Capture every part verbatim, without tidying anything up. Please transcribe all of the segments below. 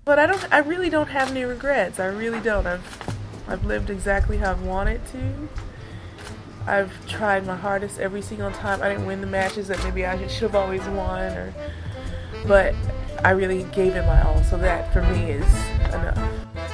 But I don't. I really don't have any regrets. I really don't. I've, I've lived exactly how I've wanted to. I've tried my hardest every single time. I didn't win the matches that maybe I should have always won, or, but I really gave it my all. So that for me is enough.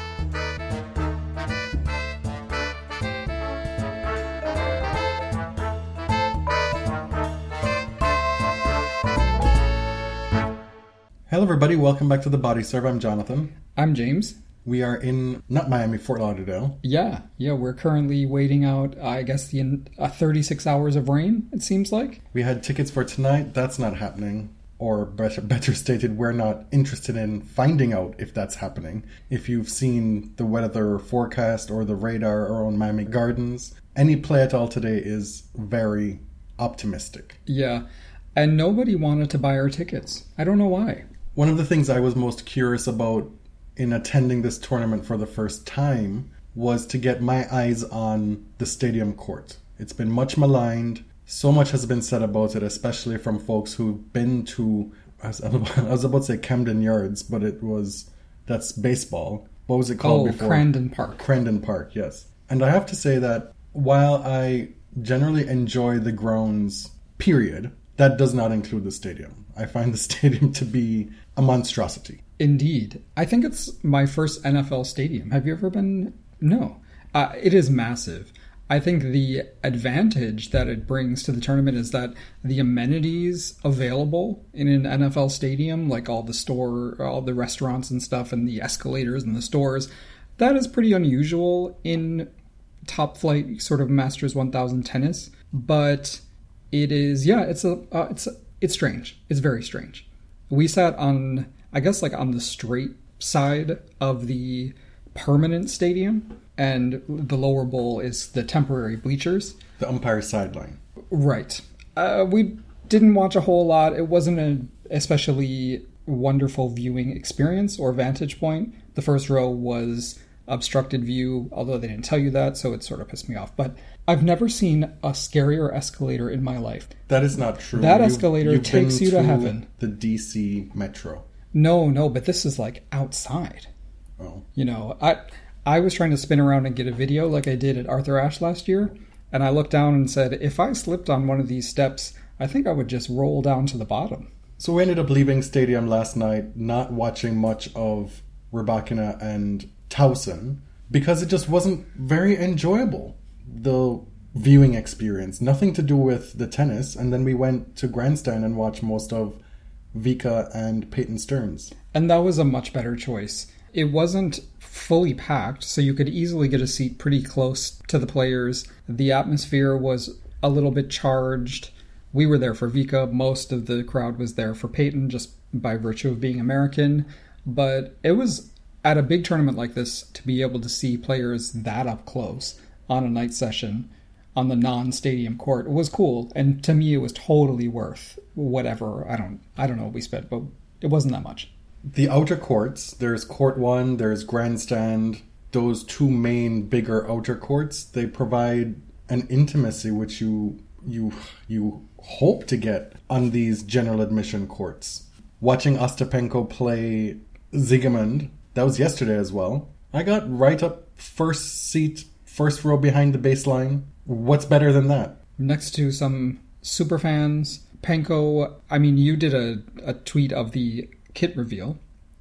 Hello everybody, welcome back to the Body Serve. I'm Jonathan. I'm James. We are in, not Miami, Fort Lauderdale. Yeah, yeah, we're currently waiting out, I guess, the uh, thirty-six hours of rain, it seems like. We had tickets for tonight, that's not happening. Or better, better stated, we're not interested in finding out if that's happening. If you've seen the weather forecast or the radar around Miami Gardens, any play at all today is very optimistic. Yeah, and nobody wanted to buy our tickets. I don't know why. One of the things I was most curious about in attending this tournament for the first time was to get my eyes on the stadium court. It's been much maligned. So much has been said about it, especially from folks who've been to, I was, I was about to say Camden Yards, but it was, that's baseball. What was it called oh, before? Crandon Park. Crandon Park, yes. And I have to say that while I generally enjoy the grounds, period, that does not include the stadium. I find the stadium to be a monstrosity. Indeed. I think it's my first N F L stadium. Have you ever been? No. Uh, it is massive. I think the advantage that it brings to the tournament is that the amenities available in an N F L stadium, like all the store, all the restaurants and stuff, and the escalators and the stores, that is pretty unusual in top flight sort of Masters one thousand tennis. But it is, yeah, it's a, uh, it's a, it's strange. It's very strange. We sat on, I guess, like on the straight side of the permanent stadium, and the lower bowl is the temporary bleachers. The umpire sideline. Right. Uh, we didn't watch a whole lot. It wasn't an especially wonderful viewing experience or vantage point. The first row was obstructed view, although they didn't tell you that, so it sort of pissed me off. But I've never seen a scarier escalator in my life. That is not true. That you've, escalator you've takes you to, to heaven. The D C Metro. No, no, but this is like outside. Oh. You know, I I was trying to spin around and get a video like I did at Arthur Ashe last year, and I looked down and said, if I slipped on one of these steps, I think I would just roll down to the bottom. So we ended up leaving stadium last night, not watching much of Rybakina and Towson, because it just wasn't very enjoyable, the viewing experience. Nothing to do with the tennis, and then we went to Grandstand and watched most of Vika and Peyton Stearns. And that was a much better choice. It wasn't fully packed, so you could easily get a seat pretty close to the players. The atmosphere was a little bit charged. We were there for Vika. Most of the crowd was there for Peyton, just by virtue of being American. But it was, at a big tournament like this, to be able to see players that up close on a night session on the non-stadium court was cool. And to me, it was totally worth whatever. I don't, I don't know what we spent, but it wasn't that much. The outer courts, there's court one, there's grandstand, those two main bigger outer courts, they provide an intimacy which you you you hope to get on these general admission courts. Watching Ostapenko play Siegemund, that was yesterday as well. I got right up first seat, first row behind the baseline. What's better than that? Next to some super fans. Penko, I mean, you did a, a tweet of the kit reveal,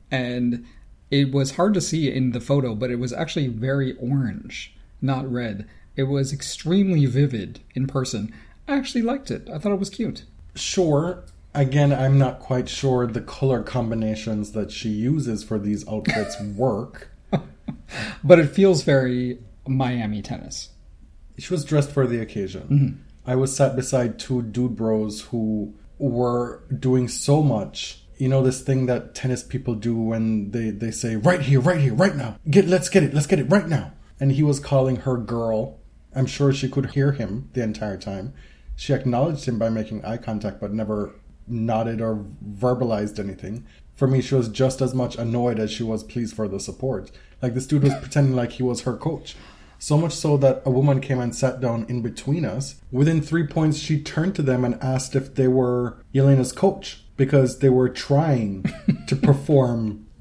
and it was hard to see in the photo, but it was actually very orange, not red. It was extremely vivid in person. I actually liked it. I thought it was cute. Sure. Again, I'm not quite sure the color combinations that she uses for these outfits work. But it feels very Miami tennis. She was dressed for the occasion. Mm-hmm. I was sat beside two dude bros who were doing so much. You know, this thing that tennis people do when they, they say, right here, right here, right now. Get, let's get it, let's get it right now. And he was calling her girl. I'm sure she could hear him the entire time. She acknowledged him by making eye contact, but never nodded or verbalized anything. For me, she was just as much annoyed as she was pleased for the support. Like, this dude was pretending like he was her coach. So much so that a woman came and sat down in between us. Within three points, she turned to them and asked if they were Yelena's coach, because they were trying to perform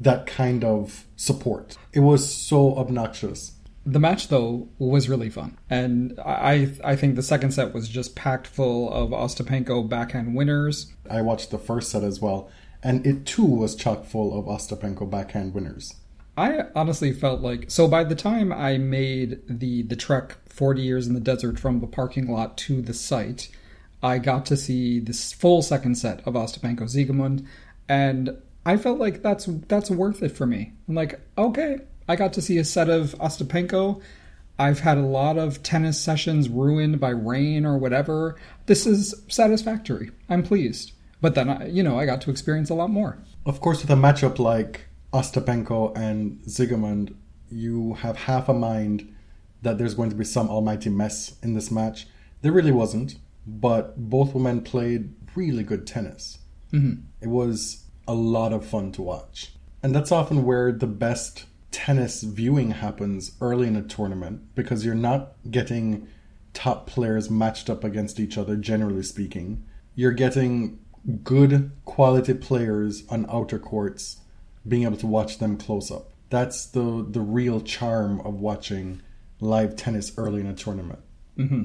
that kind of support. It was so obnoxious. The match, though, was really fun. And I I think the second set was just packed full of Ostapenko backhand winners. I watched the first set as well, and it too was chock full of Ostapenko backhand winners. I honestly felt like... So by the time I made the, the trek forty years in the desert from the parking lot to the site, I got to see this full second set of Ostapenko Siegemund, and I felt like that's that's worth it for me. I'm like, okay, I got to see a set of Ostapenko. I've had a lot of tennis sessions ruined by rain or whatever. This is satisfactory. I'm pleased. But then, I, you know, I got to experience a lot more. Of course, with a matchup like Ostapenko and Siegemund, you have half a mind that there's going to be some almighty mess in this match. There really wasn't, but both women played really good tennis. Mm-hmm. It was a lot of fun to watch. And that's often where the best tennis viewing happens early in a tournament, because you're not getting top players matched up against each other, generally speaking. You're getting good quality players on outer courts, being able to watch them close up. That's the, the real charm of watching live tennis early in a tournament. Mm-hmm.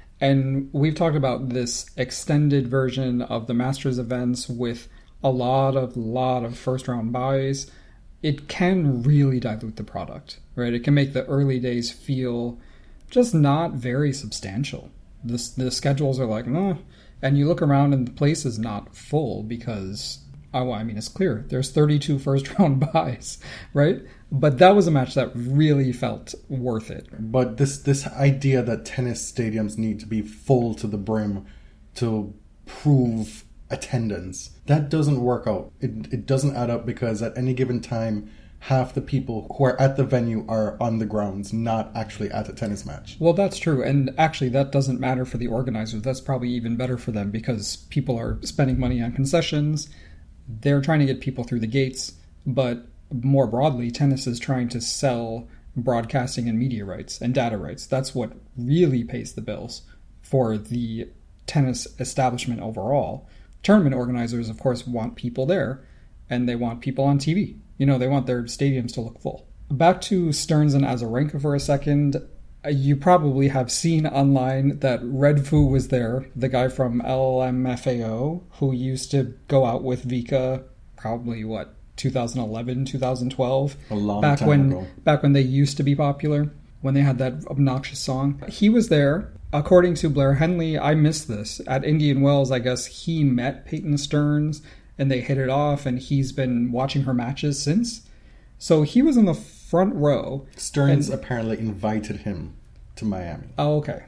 And we've talked about this extended version of the Masters events with a lot of lot of first round buys. It can really dilute the product, right? It can make the early days feel just not very substantial. The, the schedules are like, no, and you look around and the place is not full because, oh, I mean, it's clear. There's thirty-two first round buys, right? But that was a match that really felt worth it. But this, this idea that tennis stadiums need to be full to the brim to prove attendance, that doesn't work out. It it doesn't add up, because at any given time, half the people who are at the venue are on the grounds, not actually at a tennis match. Well, that's true. And actually, that doesn't matter for the organizers. That's probably even better for them, because people are spending money on concessions. They're trying to get people through the gates. But more broadly, tennis is trying to sell broadcasting and media rights and data rights. That's what really pays the bills for the tennis establishment overall. Tournament organizers, of course, want people there, and they want people on T V. You know, they want their stadiums to look full. Back to Stearns and Azarenka for a second. You probably have seen online that Red Fu was there, the guy from L M F A O, who used to go out with Vika, probably, what, two thousand eleven, two thousand twelve? A long back time when, ago. Back when they used to be popular, when they had that obnoxious song. He was there. According to Blair Henley, I missed this. At Indian Wells, I guess he met Peyton Stearns, and they hit it off, and he's been watching her matches since. So he was in the front row. Stearns and, apparently invited him to Miami. Oh, okay.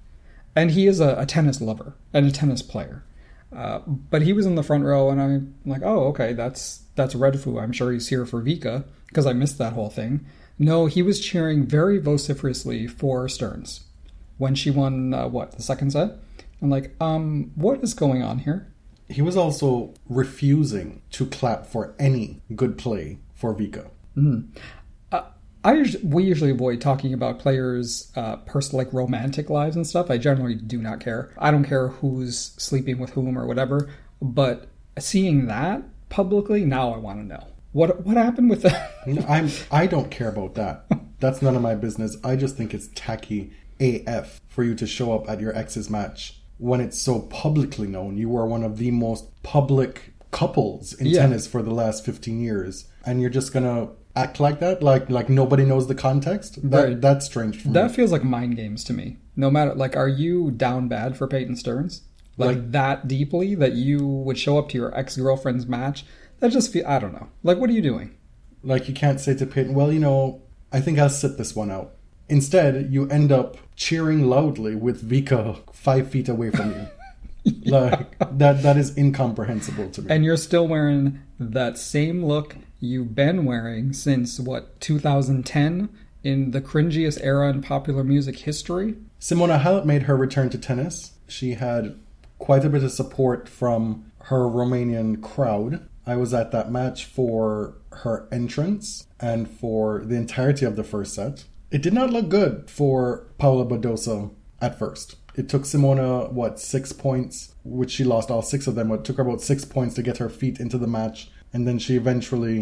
And he is a, a tennis lover and a tennis player. Uh, but he was in the front row, and I'm like, oh, okay, that's that's Red Fu. I'm sure he's here for Vika, because I missed that whole thing. No, he was cheering very vociferously for Stearns when she won, uh, what, the second set? I'm like, um, what is going on here? He was also refusing to clap for any good play for Vika. Mm-hmm. Uh, I usually, we usually avoid talking about players' uh, personal, like romantic lives and stuff. I generally do not care. I don't care who's sleeping with whom or whatever. But seeing that publicly, now I want to know what what happened with that. I'm I don't care about that. That's none of my business. I just think it's tacky A F for you to show up at your ex's match when it's so publicly known. You are one of the most public couples in yeah. tennis for the last fifteen years, and you're just gonna act like that, like like nobody knows the context. That right. That's strange for me. That feels like mind games to me. No matter, like, are you down bad for Peyton Stearns? Like, like that deeply that you would show up to your ex-girlfriend's match? That just feel, I don't know. Like, what are you doing? Like, you can't say to Peyton, well, you know, I think I'll sit this one out. Instead, you end up cheering loudly with Vika five feet away from you. yeah. Like, that that is incomprehensible to me. And you're still wearing that same look you've been wearing since, what, two thousand ten? In the cringiest era in popular music history? Simona Halep made her return to tennis. She had quite a bit of support from her Romanian crowd. I was at that match for her entrance and for the entirety of the first set. It did not look good for Paula Badosa at first. It took Simona, what, six points, which she lost all six of them. It took her about six points to get her feet into the match. And then she eventually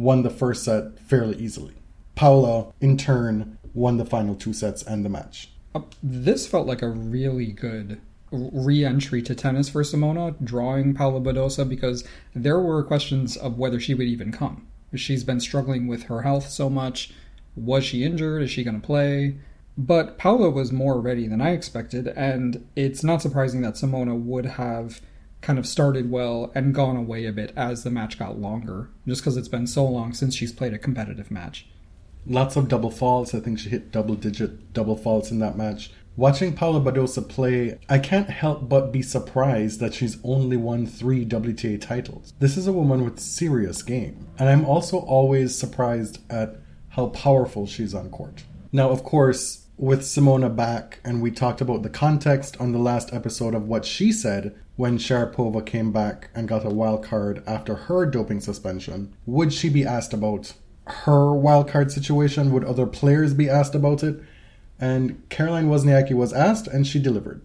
won the first set fairly easily. Paula, in turn, won the final two sets and the match. Uh, this felt like a really good re-entry to tennis for Simona, drawing Paula Badosa, because there were questions of whether she would even come. She's been struggling with her health so much. Was she injured? Is she going to play? But Paula was more ready than I expected, and it's not surprising that Simona would have kind of started well and gone away a bit as the match got longer, just because it's been so long since she's played a competitive match. Lots of double faults. I think she hit double-digit double faults in that match. Watching Paula Badosa play, I can't help but be surprised that she's only won three W T A titles. This is a woman with serious game, and I'm also always surprised at how powerful she's on court. Now, of course, with Simona back, and we talked about the context on the last episode of what she said when Sharapova came back and got a wild card after her doping suspension, would she be asked about her wild card situation? Would other players be asked about it? And Caroline Wozniacki was asked, and she delivered.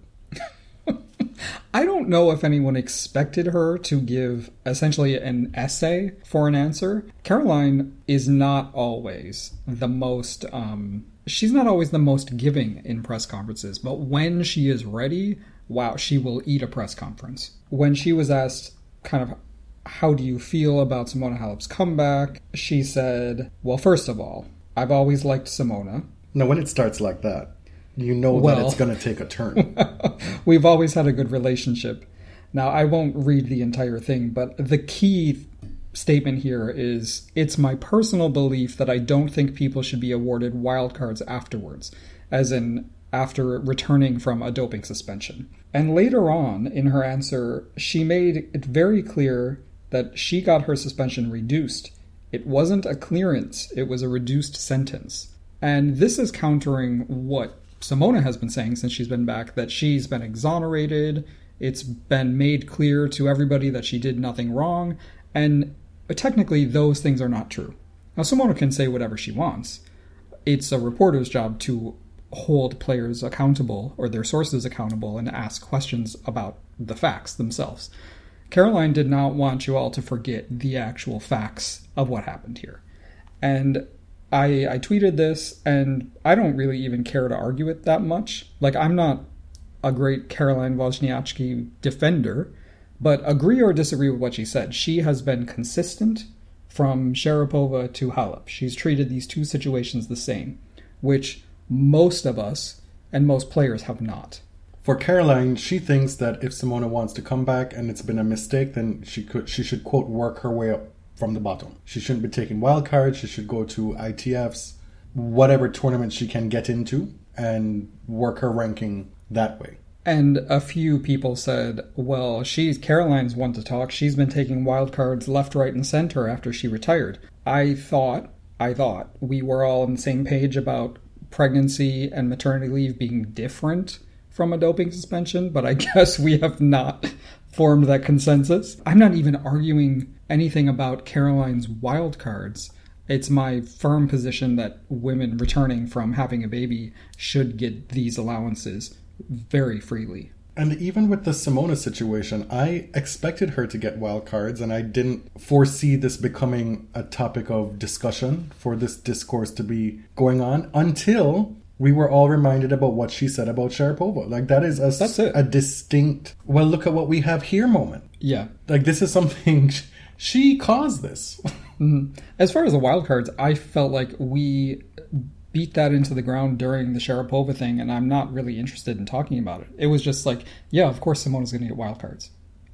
I don't know if anyone expected her to give essentially an essay for an answer. Caroline is not always the most, um, she's not always the most giving in press conferences, but when she is ready, wow, she will eat a press conference. When she was asked kind of, how do you feel about Simona Halep's comeback? She said, well, first of all, I've always liked Simona. Now, when it starts like that, you know well, that it's going to take a turn. We've always had a good relationship. Now, I won't read the entire thing, but the key statement here is, it's my personal belief that I don't think people should be awarded wildcards afterwards, as in after returning from a doping suspension. And later on, in her answer, she made it very clear that she got her suspension reduced. It wasn't a clearance, it was a reduced sentence. And this is countering what Simona has been saying since she's been back, that she's been exonerated, it's been made clear to everybody that she did nothing wrong, and technically those things are not true. Now, Simona can say whatever she wants. It's a reporter's job to hold players accountable, or their sources accountable, and ask questions about the facts themselves. Caroline did not want you all to forget the actual facts of what happened here. And I, I tweeted this, and I don't really even care to argue it that much. Like, I'm not a great Caroline Wozniacki defender, but agree or disagree with what she said. She has been consistent from Sharapova to Halep. She's treated these two situations the same, which most of us and most players have not. For Caroline, she thinks that if Simona wants to come back and it's been a mistake, then she could she should, quote, work her way up from the bottom. She shouldn't be taking wild cards. She should go to I T Fs, whatever tournament she can get into, and work her ranking that way. And a few people said, well, she's Caroline's one to talk. She's been taking wild cards left, right, and center after she retired. I thought, I thought we were all on the same page about pregnancy and maternity leave being different from a doping suspension, but I guess we have not formed that consensus. I'm not even arguing anything about Caroline's wild cards. It's my firm position that women returning from having a baby should get these allowances very freely. And even with the Simona situation, I expected her to get wild cards, and I didn't foresee this becoming a topic of discussion for this discourse to be going on until we were all reminded about what she said about Sharapova. Like, that is a, That's it. a distinct, well, look at what we have here moment. Yeah. Like, this is something, she caused this. Mm-hmm. As far as the wild cards, I felt like we beat that into the ground during the Sharapova thing, and I'm not really interested in talking about it. It was just like, yeah, of course Simona's going to get wild cards.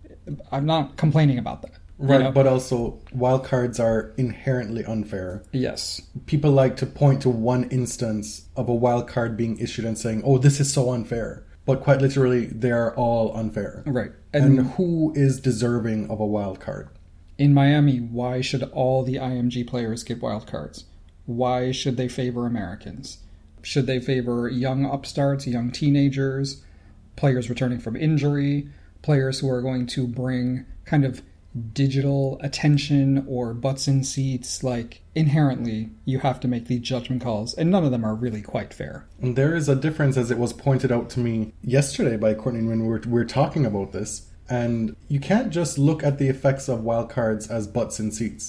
I'm not complaining about that. Right, you know? But also, wild cards are inherently unfair. Yes. People like to point to one instance of a wild card being issued and saying, oh, this is so unfair. But quite literally, they are all unfair. Right. And, and who is deserving of a wild card? In Miami, why should all the I M G players get wild cards? Why should they favor Americans? Should they favor young upstarts, young teenagers, players returning from injury, players who are going to bring kind of digital attention or butts in seats? Like, inherently, you have to make these judgment calls, and none of them are really quite fair. And there is a difference, as it was pointed out to me yesterday by Courtney when we were, we were talking about this. And you can't just look at the effects of wild cards as butts in seats.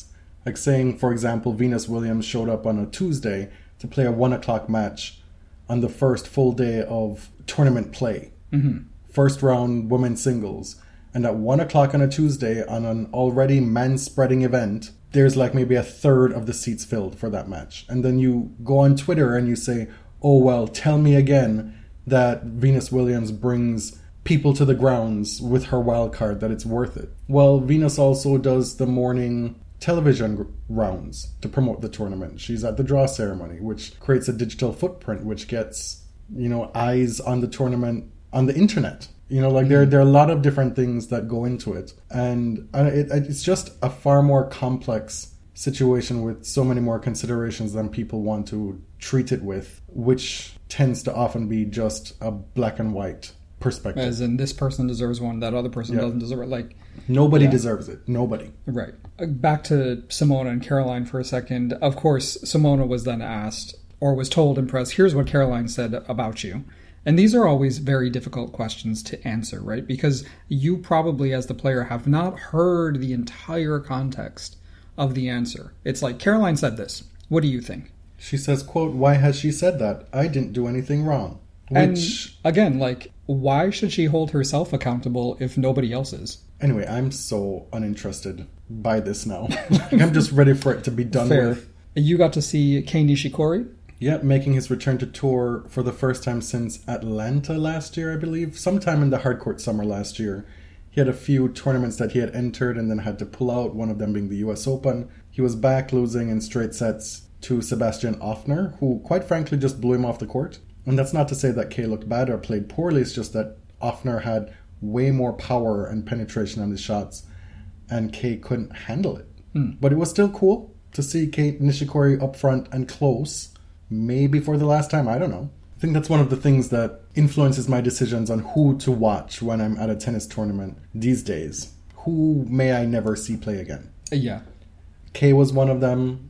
Like saying, for example, Venus Williams showed up on a Tuesday to play a one o'clock match on the first full day of tournament play. Mm-hmm. First round women's singles. And at one o'clock on a Tuesday on an already man-spreading event, there's like maybe a third of the seats filled for that match. And then you go on Twitter and you say, oh, well, tell me again that Venus Williams brings people to the grounds with her wild card, that it's worth it. Well, Venus also does the morning television rounds to promote the tournament. She's at the draw ceremony, which creates a digital footprint, which gets, you know, eyes on the tournament on the internet. You know, like mm-hmm. there, there are a lot of different things that go into it. And it, it's just a far more complex situation with so many more considerations than people want to treat it with, which tends to often be just a black and white perspective. As in, this person deserves one, that other person yeah. doesn't deserve it. Like, nobody yeah. deserves it. Nobody. Right. Back to Simona and Caroline for a second. Of course, Simona was then asked, or was told in press, here's what Caroline said about you. And these are always very difficult questions to answer, right? Because you probably, as the player, have not heard the entire context of the answer. It's like, Caroline said this. What do you think? She says, quote, why has she said that? I didn't do anything wrong. Which... And again, like, why should she hold herself accountable if nobody else is? Anyway, I'm so uninterested by this now. Like, I'm just ready for it to be done Fair. with. You got to see Kei Nishikori? Yeah, making his return to tour for the first time since Atlanta last year, I believe. Sometime in the hardcourt summer last year. He had a few tournaments that he had entered and then had to pull out, one of them being the U S Open. He was back losing in straight sets to Sebastian Offner, who quite frankly just blew him off the court. And that's not to say that Kei looked bad or played poorly, it's just that Offner had way more power and penetration on his shots, and Kei couldn't handle it. Hmm. But it was still cool to see Kei Nishikori up front and close. Maybe for the last time, I don't know. I think that's one of the things that influences my decisions on who to watch when I'm at a tennis tournament these days. Who may I never see play again? Yeah. Kei was one of them.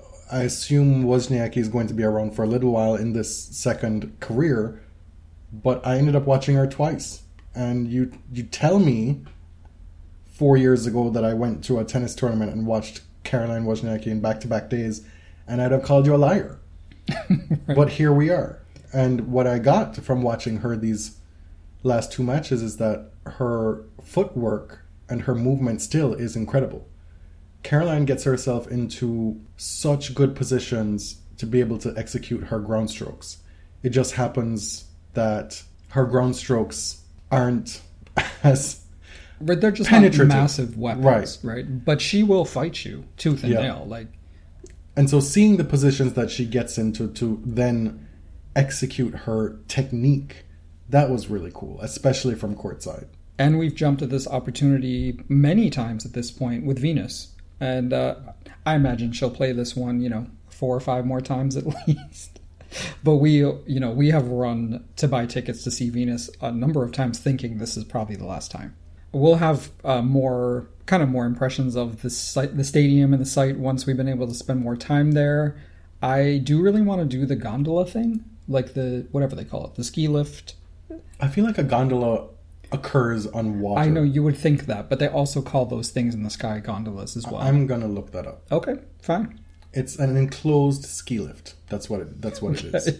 I assume Wozniacki is going to be around for a little while in this second career, but I ended up watching her twice. And you you tell me four years ago that I went to a tennis tournament and watched Caroline Wozniacki in back-to-back days, and I'd have called you a liar. Right. But here we are. And what I got from watching her these last two matches is that her footwork and her movement still is incredible. Caroline gets herself into such good positions to be able to execute her ground strokes. It just happens that her ground strokes aren't as but they're just penetrative. Not massive weapons, right. right? But she will fight you tooth and yeah. nail. Like, and so seeing the positions that she gets into to then execute her technique, that was really cool, especially from courtside. And we've jumped at this opportunity many times at this point with Venus. And uh, I imagine she'll play this one, you know, four or five more times at least. But we, you know, we have run to buy tickets to see Venus a number of times thinking this is probably the last time. We'll have uh, more, kind of more impressions of the site, the stadium and the site once we've been able to spend more time there. I do really want to do the gondola thing, like the, whatever they call it, the ski lift. I feel like a gondola occurs on water. I know you would think that, but they also call those things in the sky gondolas as well. I'm gonna look that up. Okay, fine. It's an enclosed ski lift. That's what it, that's what okay. it is.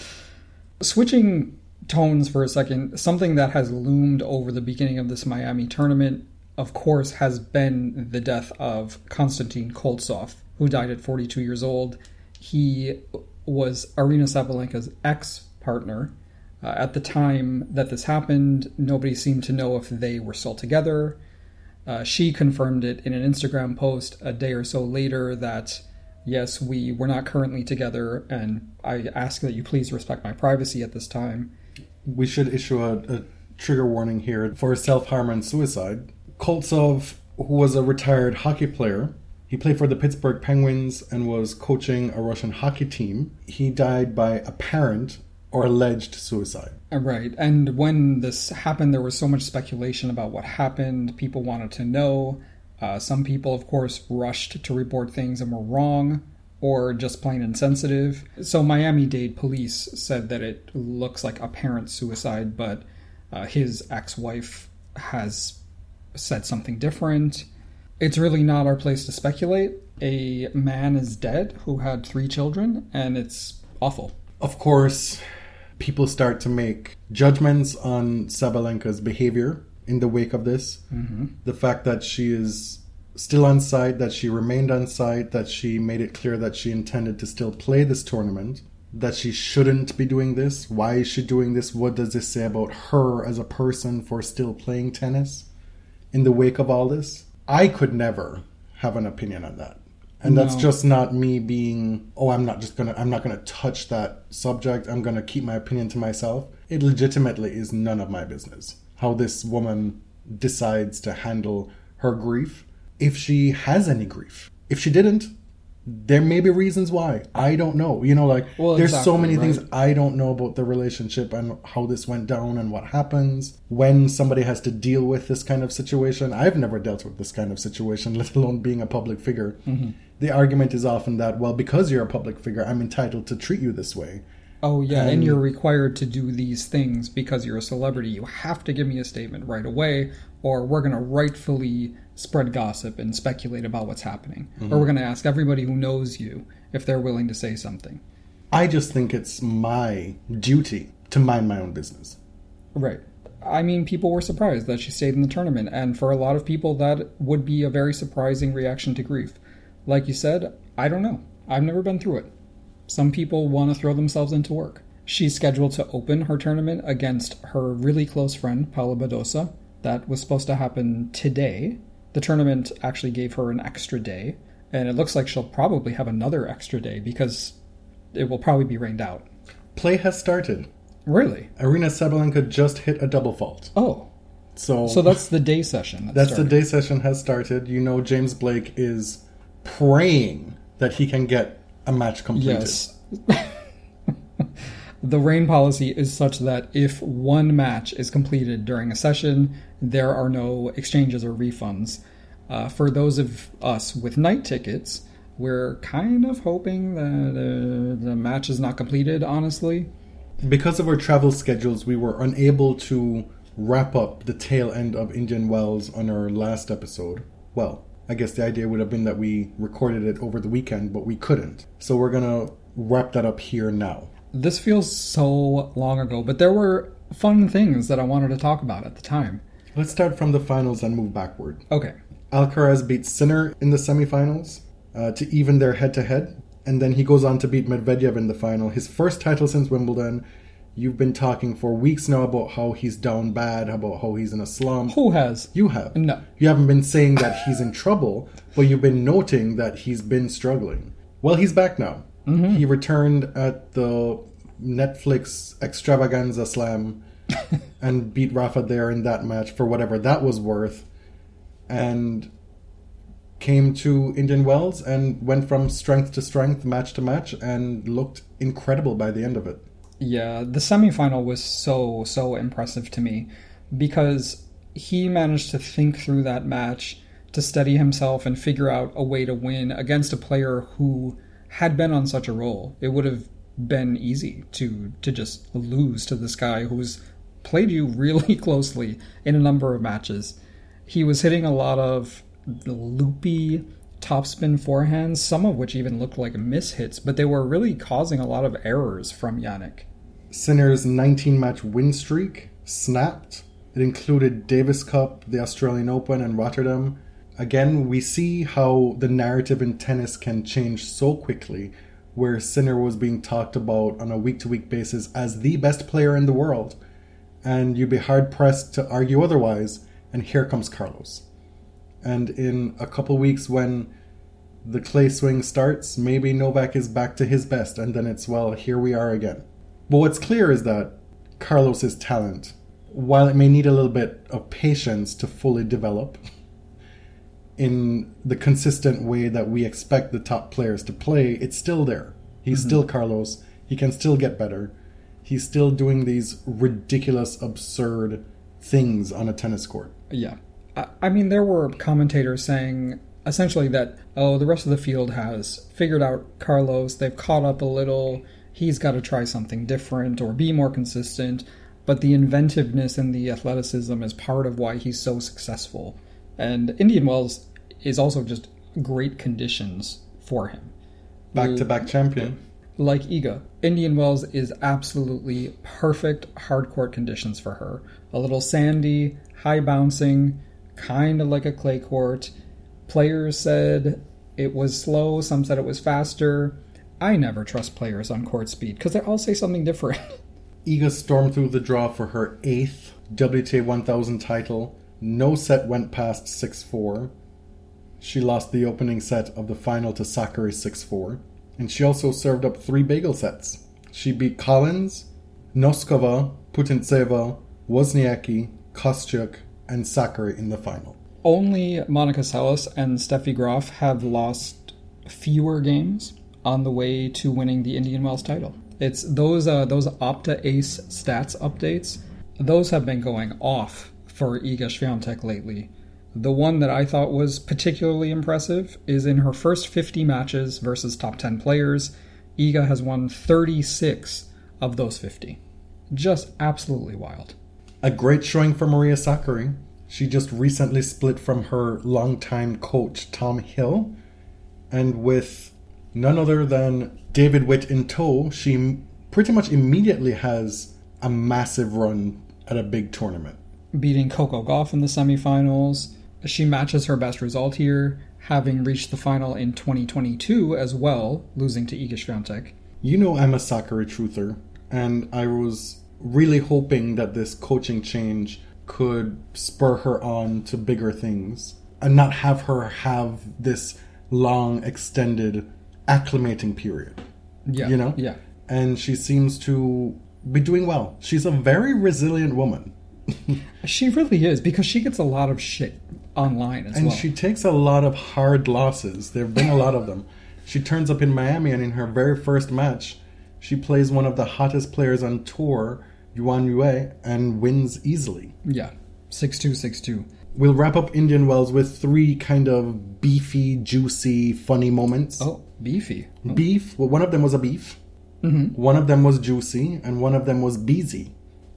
Switching tones for a second, something that has loomed over the beginning of this Miami tournament, of course, has been the death of Konstantin Koltsov, who died at forty-two years old. He was Aryna Sabalenka's ex-partner. Uh, at the time that this happened, nobody seemed to know if they were still together. Uh, she confirmed it in an Instagram post a day or so later that, yes, we were not currently together, and I ask that you please respect my privacy at this time. We should issue a, a trigger warning here for self-harm and suicide. Koltsov, who was a retired hockey player, he played for the Pittsburgh Penguins and was coaching a Russian hockey team. He died by apparent or alleged suicide. Right. And when this happened, there was so much speculation about what happened. People wanted to know. Uh, some people, of course, rushed to report things and were wrong or just plain insensitive. So Miami-Dade police said that it looks like apparent suicide, but uh, his ex-wife has said something different. It's really not our place to speculate. A man is dead who had three children, and it's awful. Of course, people start to make judgments on Sabalenka's behavior in the wake of this. Mm-hmm. The fact that she is still on site, that she remained on site, that she made it clear that she intended to still play this tournament, that she shouldn't be doing this. Why is she doing this? What does this say about her as a person for still playing tennis in the wake of all this? I could never have an opinion on that. And No. that's just not me being, oh, I'm not just gonna, I'm not gonna touch that subject. I'm gonna keep my opinion to myself. It legitimately is none of my business how this woman decides to handle her grief. If she has any grief. If she didn't, there may be reasons why. I don't know. You know, like, Well, there's so exactly, many right. things I don't know about the relationship and how this went down and what happens when somebody has to deal with this kind of situation. I've never dealt with this kind of situation, let alone being a public figure. Mm-hmm. The argument is often that, well, because you're a public figure, I'm entitled to treat you this way. Oh, yeah, and, And- you're required to do these things because you're a celebrity. You have to give me a statement right away, or we're going to rightfully spread gossip and speculate about what's happening. Mm-hmm. Or we're going to ask everybody who knows you if they're willing to say something. I just think it's my duty to mind my own business. Right. I mean, people were surprised that she stayed in the tournament, and for a lot of people, that would be a very surprising reaction to grief. Like you said, I don't know. I've never been through it. Some people want to throw themselves into work. She's scheduled to open her tournament against her really close friend, Paula Badosa. That was supposed to happen today. The tournament actually gave her an extra day, and it looks like she'll probably have another extra day because it will probably be rained out. Play has started. Really? Arina Sabalenka just hit a double fault. Oh, So, so that's the day session. That that's started. the day session has started. You know, James Blake is praying that he can get a match completed. Yes. The rain policy is such that if one match is completed during a session, there are no exchanges or refunds. Uh, for those of us with night tickets, we're kind of hoping that uh, the match is not completed, honestly. Because of our travel schedules, we were unable to wrap up the tail end of Indian Wells on our last episode. Well, I guess the idea would have been that we recorded it over the weekend, but we couldn't. So we're going to wrap that up here now. This feels so long ago, but there were fun things that I wanted to talk about at the time. Let's start from the finals and move backward. Okay. Alcaraz beat Sinner in the semifinals uh, to even their head-to-head. And then he goes on to beat Medvedev in the final. His first title since Wimbledon. You've been talking for weeks now about how he's down bad, about how he's in a slump. Who has? You have. No. You haven't been saying that he's in trouble, but you've been noting that he's been struggling. Well, he's back now. Mm-hmm. He returned at the Netflix Extravaganza Slam and beat Rafa there in that match for whatever that was worth. And came to Indian Wells and went from strength to strength, match to match, and looked incredible by the end of it. Yeah, the semifinal was so, so impressive to me because he managed to think through that match, to steady himself and figure out a way to win against a player who had been on such a roll. It would have been easy to to just lose to this guy who's played you really closely in a number of matches. He was hitting a lot of loopy topspin forehands, some of which even looked like mishits, but they were really causing a lot of errors from Yannick. Sinner's nineteen-match win streak snapped. It included Davis Cup, the Australian Open, and Rotterdam. Again, we see how the narrative in tennis can change so quickly, where Sinner was being talked about on a week-to-week basis as the best player in the world. And you'd be hard-pressed to argue otherwise, and here comes Carlos. And in a couple weeks when the clay swing starts, maybe Novak is back to his best, and then it's, well, here we are again. But what's clear is that Carlos's talent, while it may need a little bit of patience to fully develop in the consistent way that we expect the top players to play, it's still there. He's mm-hmm. still Carlos. He can still get better. He's still doing these ridiculous, absurd things on a tennis court. Yeah. I, I mean, there were commentators saying essentially that, oh, the rest of the field has figured out Carlos. They've caught up a little. He's got to try something different or be more consistent. But the inventiveness and the athleticism is part of why he's so successful. And Indian Wells is also just great conditions for him. Back-to-back champion. Like Iga, Indian Wells is absolutely perfect hard court conditions for her. A little sandy, high bouncing, kind of like a clay court. Players said it was slow, some said it was faster. I never trust players on court speed because they all say something different. Iga stormed through the draw for her eighth W T A one thousand title. No set went past six four. She lost the opening set of the final to Sakkari six four. And she also served up three bagel sets. She beat Collins, Noskova, Putintseva, Wozniacki, Kostyuk, and Sakkari in the final. Only Monica Seles and Steffi Graf have lost fewer games on the way to winning the Indian Wells title. It's those uh, those Opta Ace stats updates. Those have been going off for Iga Swiatek lately. The one that I thought was particularly impressive is in her first fifty matches versus top ten players, Iga has won thirty-six of those fifty. Just absolutely wild. A great showing for Maria Sakkari. She just recently split from her longtime coach, Tom Hill. And with none other than David Witt in tow, she pretty much immediately has a massive run at a big tournament. Beating Coco Gauff in the semifinals. She matches her best result here, having reached the final in twenty twenty-two as well, losing to Iga Swiatek. You know I'm a Sakkari truther, and I was really hoping that this coaching change could spur her on to bigger things and not have her have this long, extended acclimating period. Yeah, you know? Yeah. And she seems to be doing well. She's a very resilient woman. She really is, because she gets a lot of shit online as and well. And she takes a lot of hard losses. There have been a lot of them. She turns up in Miami, and in her very first match, she plays one of the hottest players on tour, Yuan Yue, and wins easily. Yeah, six two, six two. We'll wrap up Indian Wells with three kind of beefy, juicy, funny moments. Oh, beefy. Oh. Beef. Well, one of them was a beef. Mm-hmm. One of them was juicy, and one of them was beezy.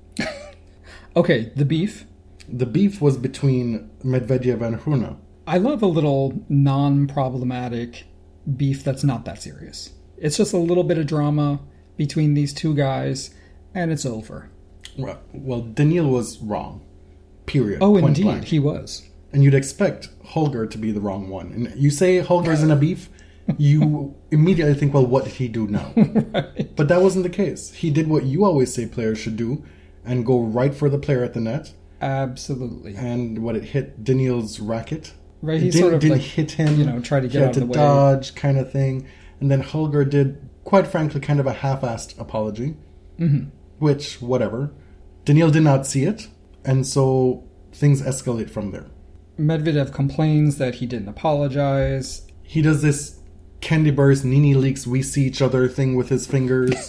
Okay, the beef. The beef was between Medvedev and Hruna. I love a little non-problematic beef that's not that serious. It's just a little bit of drama between these two guys, and it's over. Well, well Daniil was wrong. Period. Oh, Point indeed, blank. he was. And you'd expect Holger to be the wrong one. And you say Holger's in a beef, you immediately think, well, what did he do now? Right. But that wasn't the case. He did what you always say players should do, and go right for the player at the net. Absolutely. And what it hit Daniil's racket. Right, he didn't, sort of didn't like, hit him. You know, try to get he had out to of the dodge, way. kind of thing. And then Holger did, quite frankly, kind of a half-assed apology. Mm-hmm. Which, whatever. Daniil did not see it, and so things escalate from there. Medvedev complains that he didn't apologize. He does this Candy Burst, Nini Leaks, we see each other thing with his fingers.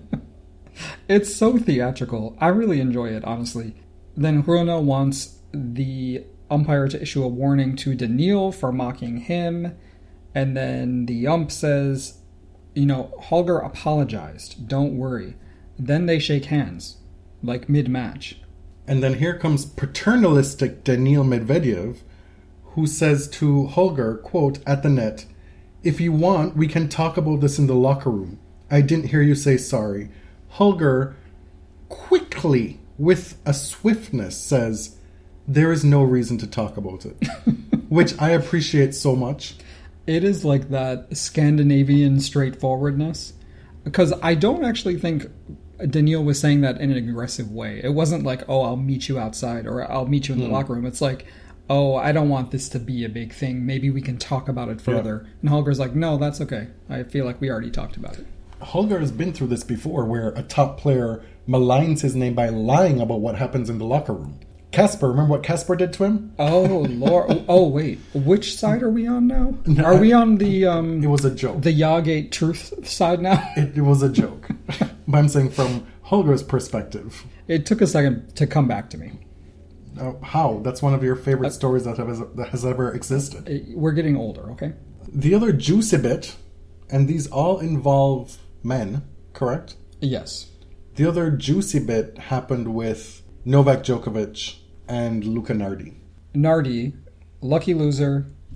It's so theatrical. I really enjoy it, honestly. Then Hruna wants the umpire to issue a warning to Daniil for mocking him. And then the ump says, you know, Holger apologized. Don't worry. Then they shake hands, like mid-match. And then here comes paternalistic Daniil Medvedev, who says to Holger, quote, at the net, if you want, we can talk about this in the locker room. I didn't hear you say sorry. Holger quickly, with a swiftness, says, there is no reason to talk about it. Which I appreciate so much. It is like that Scandinavian straightforwardness. Because I don't actually think Daniil was saying that in an aggressive way. It wasn't like, oh, I'll meet you outside or I'll meet you in the mm. locker room. It's like, oh, I don't want this to be a big thing. Maybe we can talk about it further. Yeah. And Holger's like, no, that's okay. I feel like we already talked about it. Holger has been through this before where a top player maligns his name by lying about what happens in the locker room. Casper, remember what Casper did to him? Oh, Lord. Oh, wait. Which side are we on now? No, are we on the... Um, it was a joke. The Yagate truth side now? It, it was a joke. But I'm saying from Holger's perspective. It took a second to come back to me. Uh, how? That's one of your favorite uh, stories that, have, that has ever existed. We're getting older, okay? The other juicy bit, and these all involve men, correct? Yes. The other juicy bit happened with Novak Djokovic and Luca Nardi. Nardi, lucky loser,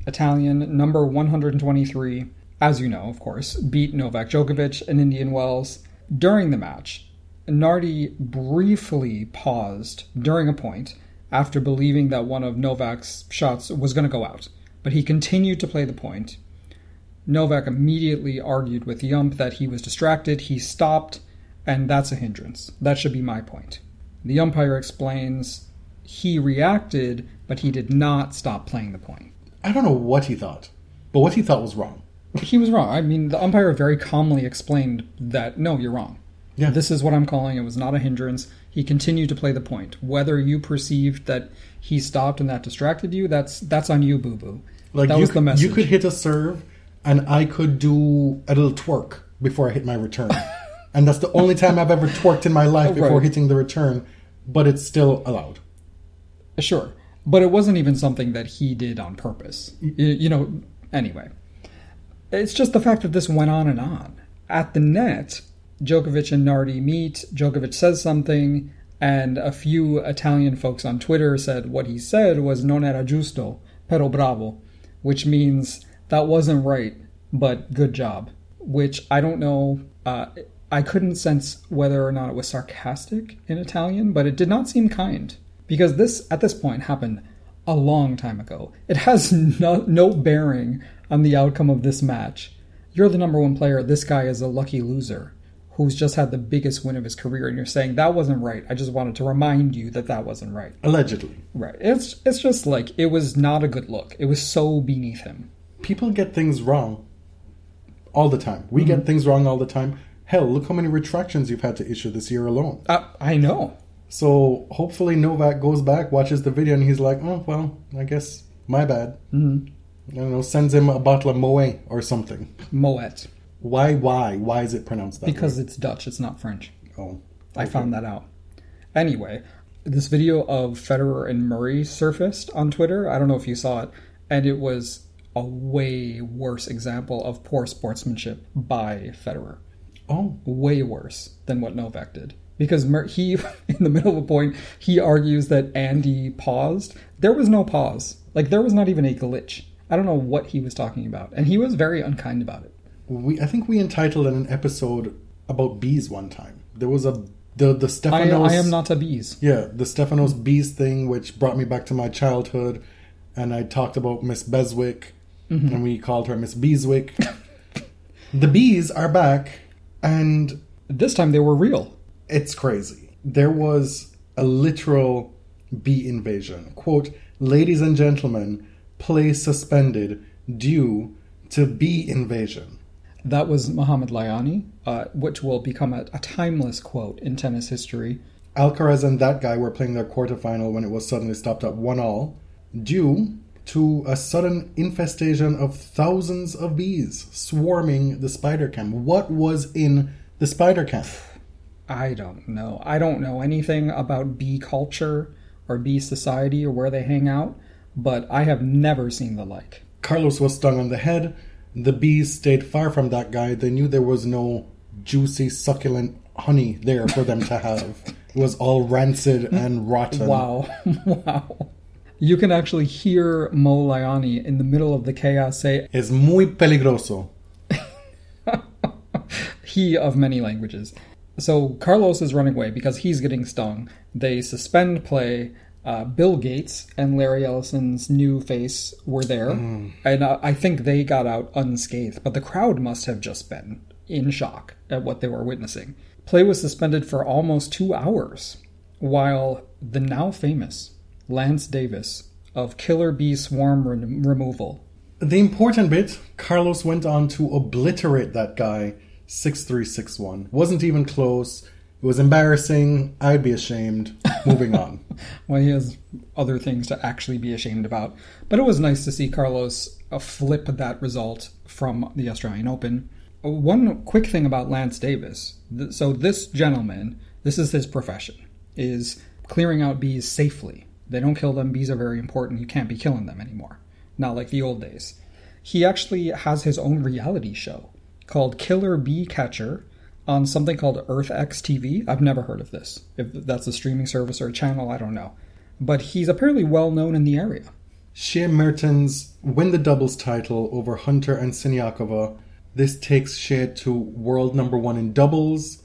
Italian, number one hundred twenty-three, as you know, of course, beat Novak Djokovic in Indian Wells. During the match, Nardi briefly paused during a point after believing that one of Novak's shots was going to go out, but he continued to play the point. Novak immediately argued with the ump that he was distracted, he stopped, and that's a hindrance. That should be my point. The umpire explains he reacted, but he did not stop playing the point. I don't know what he thought, but what he thought was wrong. He was wrong. I mean, the umpire very calmly explained that, no, you're wrong. Yeah. This is what I'm calling. It was not a hindrance. He continued to play the point. Whether you perceived that he stopped and that distracted you, that's that's on you, boo-boo. Like that you was could, the message. You could hit a serve, and I could do a little twerk before I hit my return. And that's the only time I've ever twerked in my life before Right. hitting the return, but it's still allowed. Sure. But it wasn't even something that he did on purpose. You, you know, anyway. It's just the fact that this went on and on. At the net, Djokovic and Nardi meet, Djokovic says something, and a few Italian folks on Twitter said what he said was non era giusto, pero bravo, which means that wasn't right, but good job. Which I don't know, uh, I couldn't sense whether or not it was sarcastic in Italian, but it did not seem kind. Because this, at this point, happened a long time ago. It has no, no bearing on the outcome of this match. You're the number one player, this guy is a lucky loser who's just had the biggest win of his career, and you're saying, that wasn't right. I just wanted to remind you that that wasn't right. Allegedly. Right. It's it's just like, it was not a good look. It was so beneath him. People get things wrong all the time. We Mm-hmm. get things wrong all the time. Hell, look how many retractions you've had to issue this year alone. Uh, I know. So hopefully Novak goes back, watches the video, and he's like, oh, well, I guess my bad. Mm-hmm. I don't know, sends him a bottle of Moet or something. Moet. Why, why? Why is it pronounced that Because way? it's Dutch, it's not French. Oh. I okay. found that out. Anyway, this video of Federer and Murray surfaced on Twitter. I don't know if you saw it. And it was a way worse example of poor sportsmanship by Federer. Oh. Way worse than what Novak did. Because Mur- he, in the middle of a point, he argues that Andy paused. There was no pause. Like, there was not even a glitch. I don't know what he was talking about. And he was very unkind about it. We, I think we entitled an episode about bees one time. There was a the the I, Stefanos. I am not a bees. Yeah, the Stefanos bees thing, which brought me back to my childhood, and I talked about Miss Beswick, mm-hmm. and we called her Miss Beeswick. The bees are back, and this time they were real. It's crazy. There was a literal bee invasion. Quote: "Ladies and gentlemen, play suspended due to bee invasion." That was Muhammad Layani, uh, which will become a, a timeless quote in tennis history. Alcaraz and that guy were playing their quarterfinal when it was suddenly stopped at one all, due to a sudden infestation of thousands of bees swarming the spider camp. What was in the spider camp? I don't know. I don't know anything about bee culture or bee society or where they hang out, but I have never seen the like. Carlos was stung on the head. The bees stayed far from that guy. They knew there was no juicy, succulent honey there for them to have. It was all rancid and rotten. Wow. Wow. You can actually hear Mo Layani in the middle of the chaos say, "Es muy peligroso." He of many languages. So Carlos is running away because he's getting stung. They suspend play. Uh, Bill Gates and Larry Ellison's new face were there. Mm. And uh, I think they got out unscathed. But the crowd must have just been in shock at what they were witnessing. Play was suspended for almost two hours, while the now famous Lance Davis of Killer Bee Swarm re- Removal. The important bit, Carlos went on to obliterate that guy six three, six one. Wasn't even close. It was embarrassing. I'd be ashamed. Moving on. Well, he has other things to actually be ashamed about. But it was nice to see Carlos uh, flip that result from the Australian Open. One quick thing about Lance Davis. Th- so this gentleman, this is his profession, is clearing out bees safely. They don't kill them. Bees are very important. You can't be killing them anymore. Not like the old days. He actually has his own reality show called Killer Bee Catcher on something called EarthX T V. I've never heard of this. If that's a streaming service or a channel, I don't know. But he's apparently well known in the area. Shea Mertens win the doubles title over Hunter and Siniakova. This takes Shea to world number one in doubles,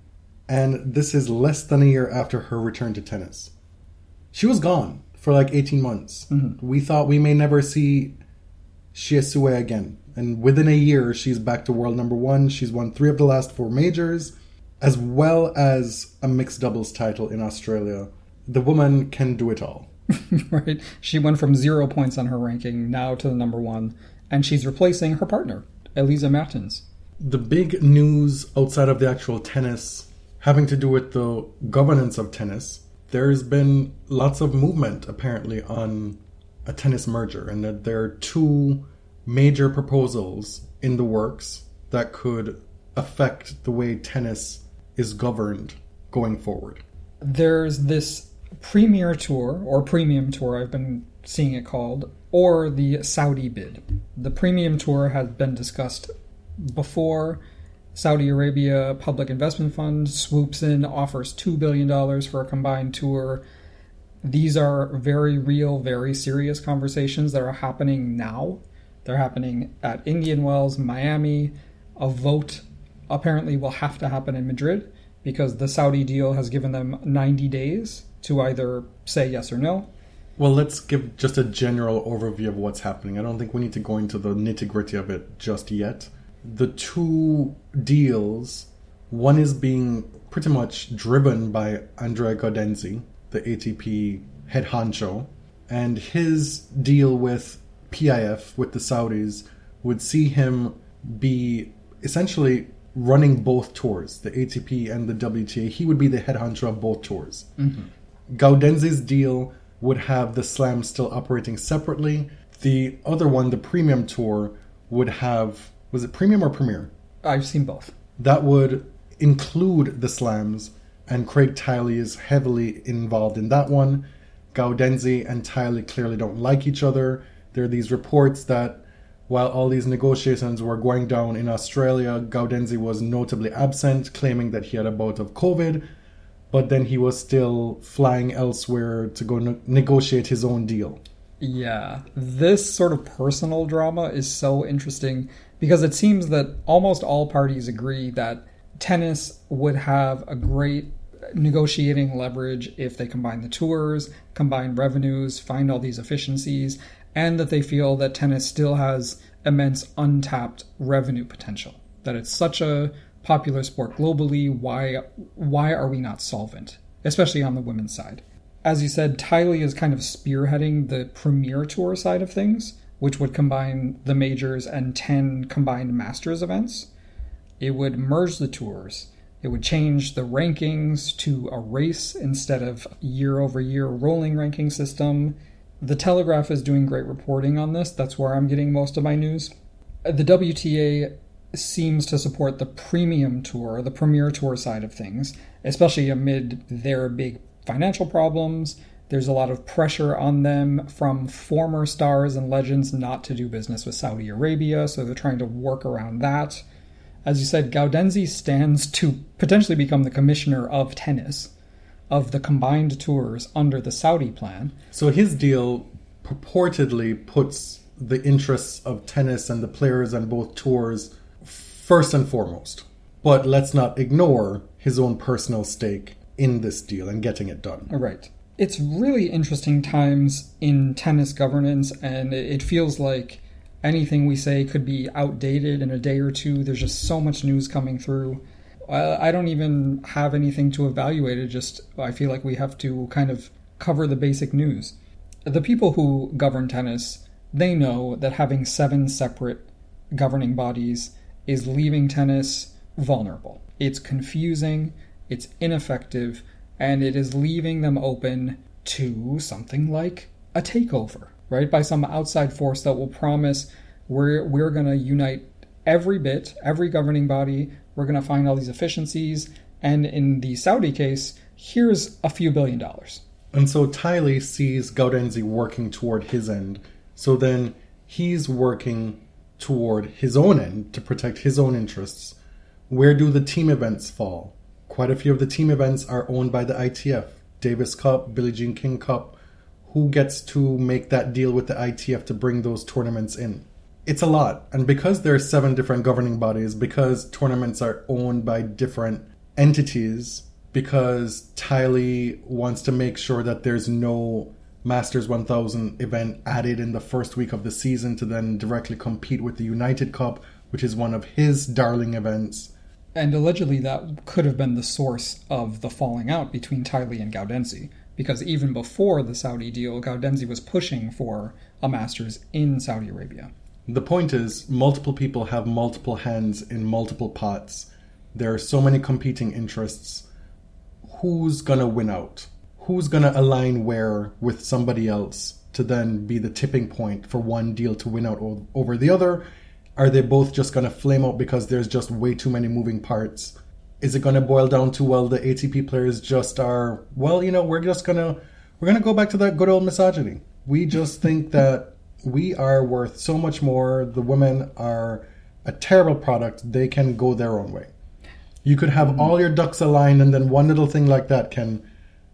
and this is less than a year after her return to tennis. She was gone for like eighteen months. Mm-hmm. We thought we may never see Shea Sue again. And within a year, she's back to world number one. She's won three of the last four majors, as well as a mixed doubles title in Australia. The woman can do it all. Right. She went from zero points on her ranking now to the number one, and she's replacing her partner, Elisa Mertens. The big news outside of the actual tennis having to do with the governance of tennis, there's been lots of movement apparently on a tennis merger, and that there are two major proposals in the works that could affect the way tennis is governed going forward. There's this Premier Tour, or Premium Tour, I've been seeing it called, or the Saudi bid. The Premium Tour has been discussed before. Saudi Arabia Public Investment Fund swoops in, offers two billion dollars for a combined tour. These are very real, very serious conversations that are happening now. They're happening at Indian Wells, Miami. A vote apparently will have to happen in Madrid because the Saudi deal has given them ninety days to either say yes or no. Well, let's give just a general overview of what's happening. I don't think we need to go into the nitty-gritty of it just yet. The two deals, one is being pretty much driven by Andrea Gaudenzi, the A T P head honcho, and his deal with P I F, with the Saudis, would see him be essentially running both tours, the A T P and the W T A. He would be the head honcho of both tours. Mm-hmm. Gaudenzi's deal would have the Slam still operating separately. The other one, the Premium Tour, would have... Was it Premium or Premier? I've seen both. That would include the Slams, and Craig Tiley is heavily involved in that one. Gaudenzi and Tiley clearly don't like each other. There are these reports that while all these negotiations were going down in Australia, Gaudenzi was notably absent, claiming that he had a bout of COVID, but then he was still flying elsewhere to go ne- negotiate his own deal. Yeah, this sort of personal drama is so interesting because it seems that almost all parties agree that tennis would have a great negotiating leverage if they combine the tours, combine revenues, find all these efficiencies, and that they feel that tennis still has immense untapped revenue potential. That it's such a popular sport globally, why why are we not solvent? Especially on the women's side. As you said, Tiley is kind of spearheading the Premier Tour side of things, which would combine the majors and ten combined Masters events. It would merge the tours. It would change the rankings to a race instead of year-over-year rolling ranking system. The Telegraph is doing great reporting on this. That's where I'm getting most of my news. The W T A seems to support the Premium Tour, the Premier Tour side of things, especially amid their big financial problems. There's a lot of pressure on them from former stars and legends not to do business with Saudi Arabia, so they're trying to work around that. As you said, Gaudenzi stands to potentially become the commissioner of tennis, of the combined tours under the Saudi plan. So his deal purportedly puts the interests of tennis and the players on both tours first and foremost. But let's not ignore his own personal stake in this deal and getting it done. Right. It's really interesting times in tennis governance, and it feels like anything we say could be outdated in a day or two. There's just so much news coming through. I don't even have anything to evaluate it. Just I feel like we have to kind of cover the basic news. The people who govern tennis, they know that having seven separate governing bodies is leaving tennis vulnerable. It's confusing, it's ineffective, and it is leaving them open to something like a takeover, right? By some outside force that will promise we're, we're going to unite every bit, every governing body, we're going to find all these efficiencies, and in the Saudi case, here's a few billion dollars. And so Tiley sees Gaudenzi working toward his end, so then he's working toward his own end to protect his own interests. Where do the team events fall? Quite a few of the team events are owned by the I T F. Davis Cup, Billie Jean King Cup. who gets to make that deal with the I T F to bring those tournaments in? It's a lot. And because there are seven different governing bodies, because tournaments are owned by different entities, because Tiley wants to make sure that there's no Masters one thousand event added in the first week of the season to then directly compete with the United Cup, which is one of his darling events. And allegedly that could have been the source of the falling out between Tiley and Gaudenzi, because even before the Saudi deal, Gaudenzi was pushing for a Masters in Saudi Arabia. The point is, multiple people have multiple hands in multiple pots. There are so many competing interests. Who's going to win out? Who's going to align where with somebody else to then be the tipping point for one deal to win out o- over the other? Are they both just going to flame out because there's just way too many moving parts? Is it going to boil down to, well, the A T P players just are, well, you know, we're just going to, we're going to go back to that good old misogyny. We just think that we are worth so much more. The women are a terrible product. They can go their own way. You could have all your ducks aligned, and then one little thing like that can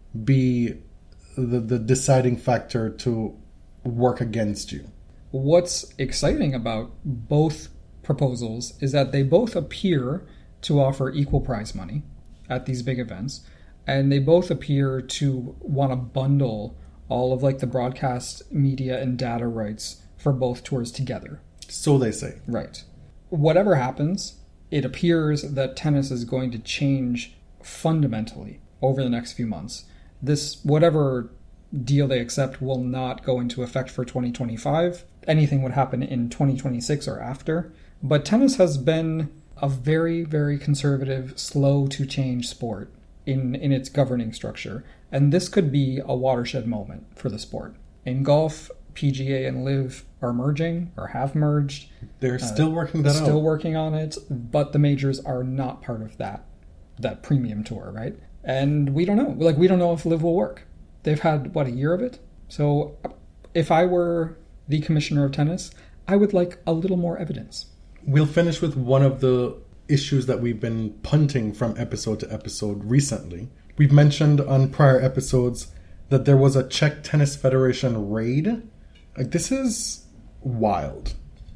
be the, the deciding factor to work against you. What's exciting about both proposals is that they both appear to offer equal prize money at these big events, and they both appear to want to bundle all of like the broadcast media and data rights for both tours together. So they say. Right. Whatever happens, it appears that tennis is going to change fundamentally over the next few months. This, whatever deal they accept, will not go into effect for twenty twenty-five. Anything would happen in twenty twenty-six or after. But tennis has been a very, very conservative, slow to change sport in, in its governing structure. And this could be a watershed moment for the sport. In golf, P G A and LIV are merging or have merged. They're still uh, working that still out. Still working on it, but the majors are not part of that that premium tour, right? And we don't know. Like, we don't know if LIV will work. They've had, what, a year of it? So if I were the commissioner of tennis, I would like a little more evidence. We'll finish with one of the issues that we've been punting from episode to episode recently. We've mentioned on prior episodes that there was a Czech Tennis Federation raid. Like, this is wild.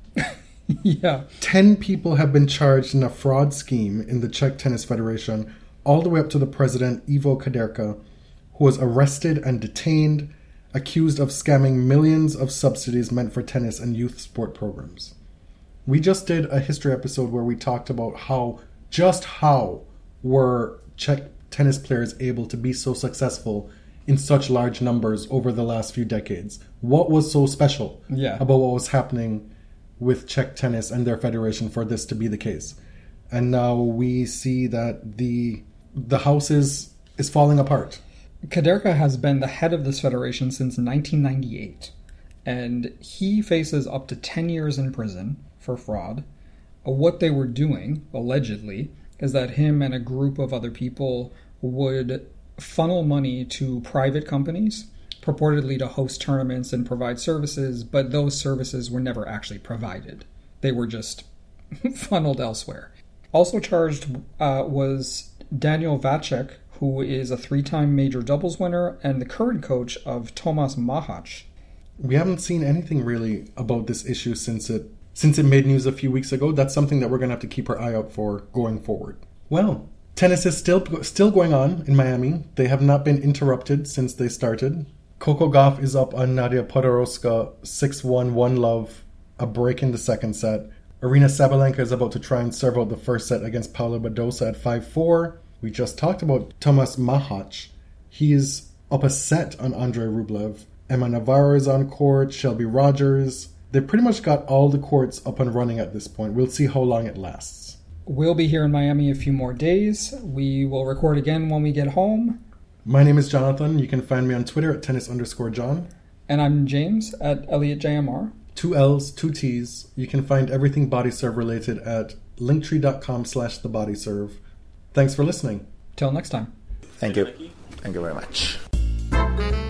Yeah. Ten people have been charged in a fraud scheme in the Czech Tennis Federation, all the way up to the president, Ivo Kaderka, who was arrested and detained, accused of scamming millions of subsidies meant for tennis and youth sport programs. We just did a history episode where we talked about how, just how were Czech tennis players able to be so successful in such large numbers over the last few decades. What was so special yeah. about what was happening with Czech tennis and their federation for this to be the case? And now we see that the the house is, is falling apart. Kaderka has been the head of this federation since nineteen ninety-eight, and he faces up to ten years in prison for fraud. What they were doing, allegedly, is that him and a group of other people would funnel money to private companies, purportedly to host tournaments and provide services, but those services were never actually provided. They were just funneled elsewhere. Also charged uh, was Daniel Vacek, who is a three-time major doubles winner and the current coach of Tomas Machac. We haven't seen anything really about this issue since it since it made news a few weeks ago. That's something that we're going to have to keep our eye out for going forward. Well, tennis is still still going on in Miami. They have not been interrupted since they started. Coco Gauff is up on Nadia Podoroska six one, one love, a break in the second set. Aryna Sabalenka is about to try and serve out the first set against Paula Badosa at five four. We just talked about Tomas Machac. He is up a set on Andrei Rublev. Emma Navarro is on court, Shelby Rogers. They pretty much got all the courts up and running at this point. We'll see how long it lasts. We'll be here in Miami a few more days. We will record again when we get home. My name is Jonathan. You can find me on Twitter at tennis underscore John. And I'm James at Elliot J M R. Two L's, two T's. You can find everything BodyServe related at linktree.com slash the BodyServe. Thanks for listening. Till next time. Thank you. Thank you very much.